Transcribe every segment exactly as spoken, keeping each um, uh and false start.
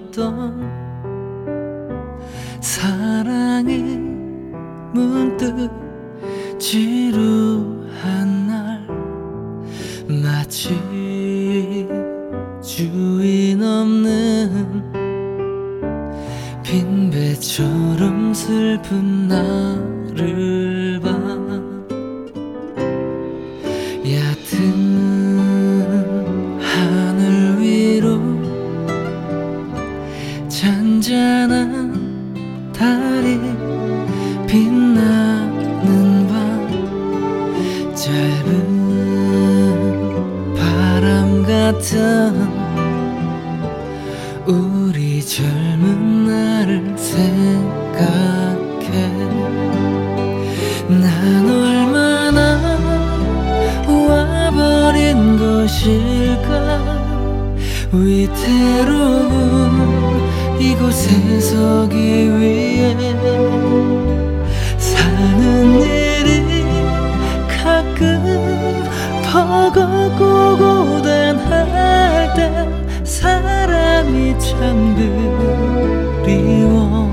나눴던 사랑이 문득 지루한 날, 마치 주인 없는 빈배처럼 슬픈 나를 봐. 얕은 하늘 위로 잔잔한 달이 빛나는 밤, 짧은 바람 같은 우리 젊은 날을 생각해. 난 얼마나 와버린 것일까, 위태로운 이곳에 서기 위해. 사는 일이 가끔 버겁고 고단할 땐 사람이 참 그리워.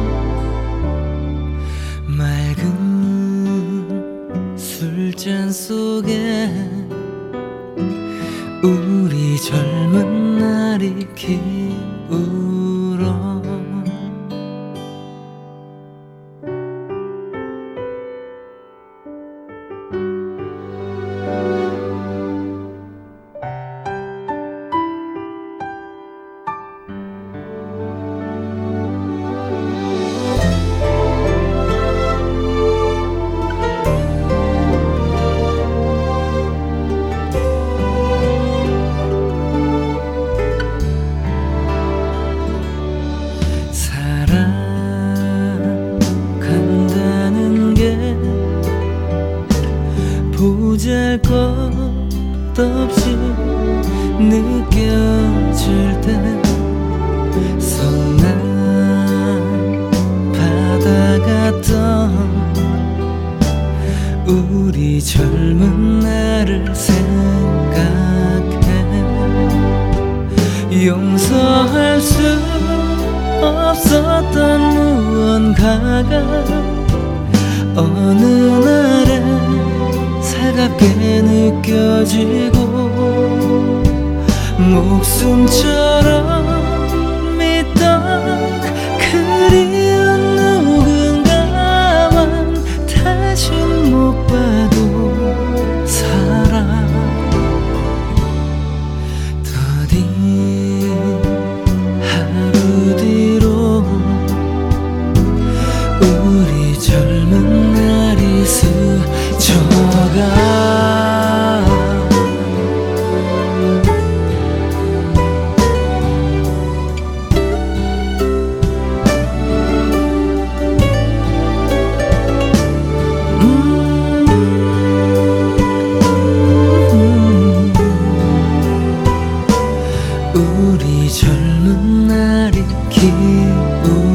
맑은 술잔 속에 우리 젊은 날이 기울어. 보잘것없이 느껴질 때 선한 바다 같던 우리 젊은 날을 생각해. 용서할 수 없었던 무언가가 어느 날엔 살갑게 느껴지고, 목숨처럼 믿던 그리운 누군가만 다신 못 봐도 살아. 더딘 하루 뒤로 우리 젊은 날이 스쳐가. 우리 젊은 날이 기울어.